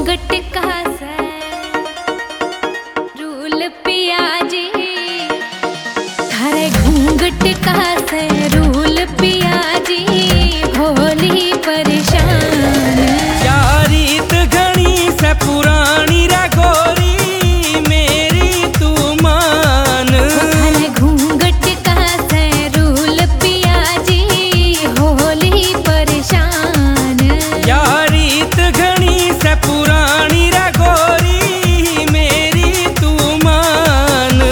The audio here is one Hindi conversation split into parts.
घूंघट का से रूल पिया जी, थारे घूंघट का से रूल पिया जी, भोली परेशान। यारीत घणी से पुरानी रे गोरी, मेरी तू मान। थारे घूंघट का से रूल पिया जी, भोली परेशान। यारीत घणी से पुरानी रे गोरी, मेरी तू मान।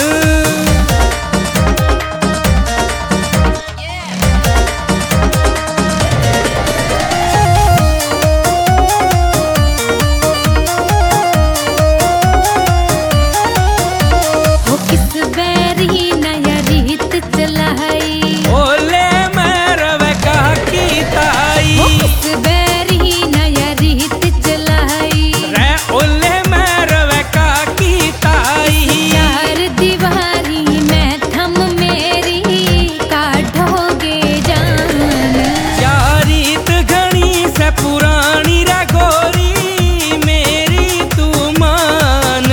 हो किस बैरी नया रीत चलाई, ओले मैरवे का की ताई। हो किस बैरी नया रीत चलाई। रे ओले मैरवे का की ताई। चार दीवारी में थम मेरी काटोगे जान। यारीत घणी से पुरानी रे गोरी, मेरी तू मान।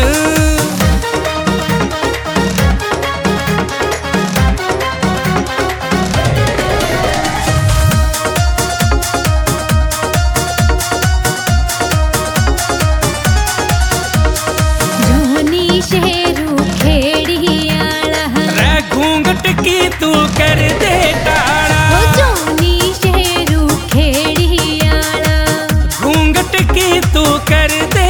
जोनी शेरू खेड़ियाला, रे घूंघट की तू कर दे टाड़ा। हो जोनी शेरू खेड़ियाला। घूंघट की तू कर दे